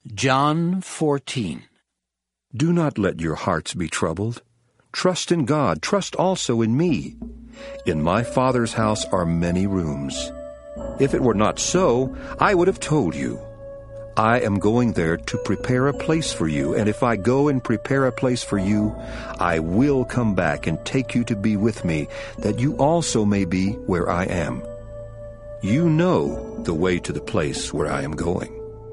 John 14. Do not let your hearts be troubled. Trust in God. Trust also in me. In my Father's house are many rooms. If it were not so, I would have told you. I am going there to prepare a place for you, and if I go and prepare a place for you, I will come back and take you to be with me, that you also may be where I am. You know the way to the place where I am going.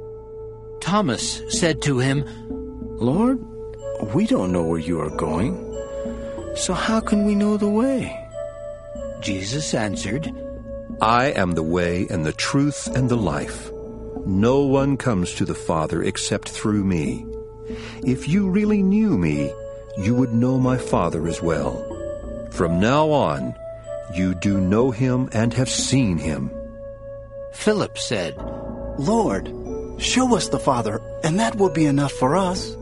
Thomas said to him, Lord, we don't know where you are going, so how can we know the way? Jesus answered, I am the way and the truth and the life. No one comes to the Father except through me. If you really knew me, you would know my Father as well. From now on, you do know him and have seen him. Philip said, Lord, show us the Father, and that will be enough for us.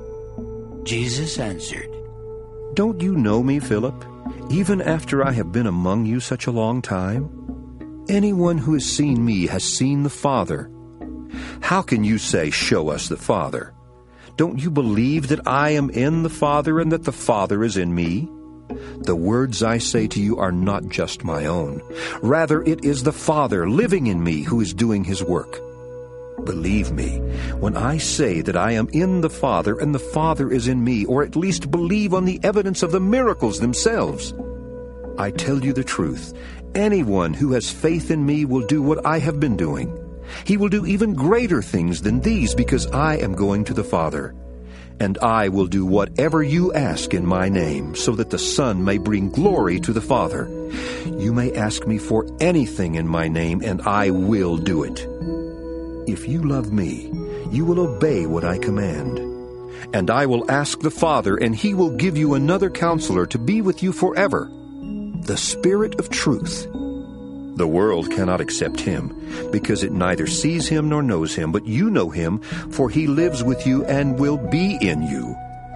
Jesus answered, Don't you know me, Philip, even after I have been among you such a long time? Anyone who has seen me has seen the Father. How can you say, show us the Father? Don't you believe that I am in the Father and that the Father is in me? The words I say to you are not just my own. Rather, it is the Father living in me who is doing his work. Believe me, when I say that I am in the Father and the Father is in me, or at least believe on the evidence of the miracles themselves. I tell you the truth, anyone who has faith in me will do what I have been doing. He will do even greater things than these because I am going to the Father. And I will do whatever you ask in my name, so that the Son may bring glory to the Father. You may ask me for anything in my name, and I will do it. If you love me, you will obey what I command. And I will ask the Father, and he will give you another counselor to be with you forever, the Spirit of truth. The world cannot accept him, because it neither sees him nor knows him, but you know him, for he lives with you and will be in you.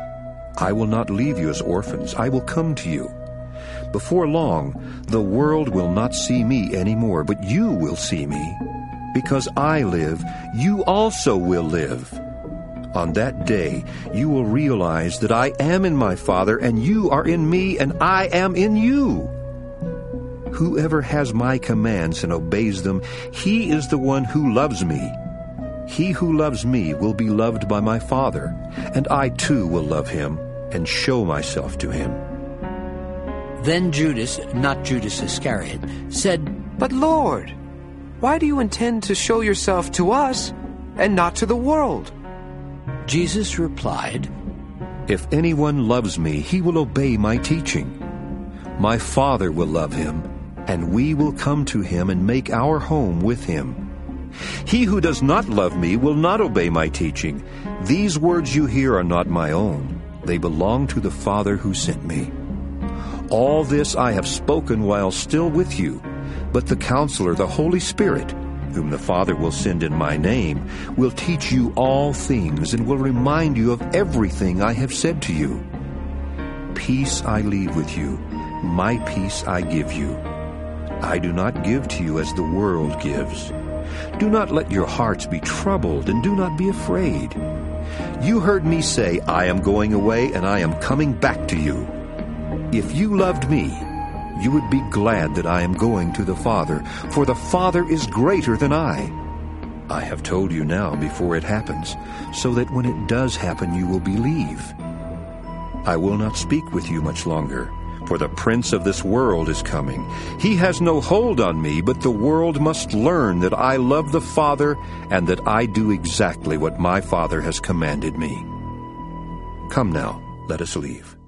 I will not leave you as orphans. I will come to you. Before long, the world will not see me anymore, but you will see me. Because I live, you also will live. On that day, you will realize that I am in my Father, and you are in me, and I am in you. Whoever has my commands and obeys them, he is the one who loves me. He who loves me will be loved by my Father, and I too will love him and show myself to him. Then Judas, not Judas Iscariot, said, But Lord, why do you intend to show yourself to us and not to the world? Jesus replied, If anyone loves me, he will obey my teaching. My Father will love him, and we will come to him and make our home with him. He who does not love me will not obey my teaching. These words you hear are not my own. They belong to the Father who sent me. All this I have spoken while still with you, but the Counselor, the Holy Spirit, whom the Father will send in my name, will teach you all things and will remind you of everything I have said to you. Peace I leave with you, my peace I give you. I do not give to you as the world gives. Do not let your hearts be troubled, and do not be afraid. You heard me say, I am going away, and I am coming back to you. If you loved me, you would be glad that I am going to the Father, for the Father is greater than I. I have told you now before it happens, so that when it does happen you will believe. I will not speak with you much longer, for the prince of this world is coming. He has no hold on me, but the world must learn that I love the Father and that I do exactly what my Father has commanded me. Come now, let us leave.